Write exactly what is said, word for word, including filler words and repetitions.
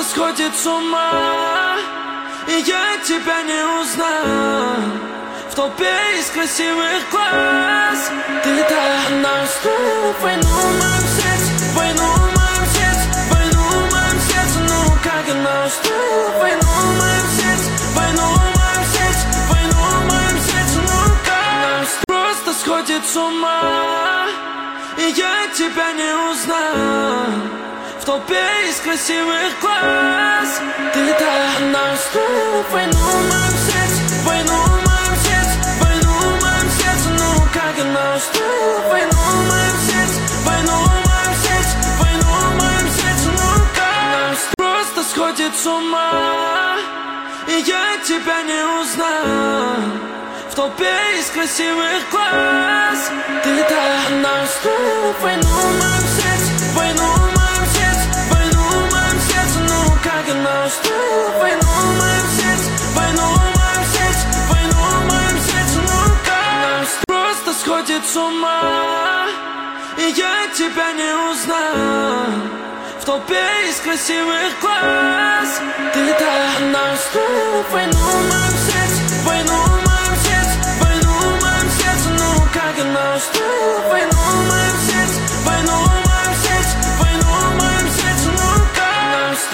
сходит с ума, и я тебя не узнаю в толпе из красивых глаз. Ты так настроила войну в моем сердце, войну в моем сердце, войну в моем сердце. Ну как я настроила войну в моем сердце, войну в моем сердце, войну в моем сердце. Ну как нас просто сходит с ума, и я тебя не узнаю в толпе из красивых глаз. Ты так настроила войну в моем сердце, войну в моем сердце, войну в моем сердце. Ну как я настроила войну в моем сердце, войну в моем сердце, войну в моем сердце. Ну как нас просто сходит с ума, и я тебя не узнаю в толпе из красивых глаз. Ты так настроила войну в моем сердце, войну в моем сердце, войну в моем сердце. Ну как я настроила войну в моем сердце, войну в моем сердце, войну в моем сердце. Ну как нас просто сходит с ума, и я тебя не узнаю в толпе из красивых глаз. Ты так настроила войну в моем сердце, войну в моем сердце, войну в моем сердце. Ну как я настроила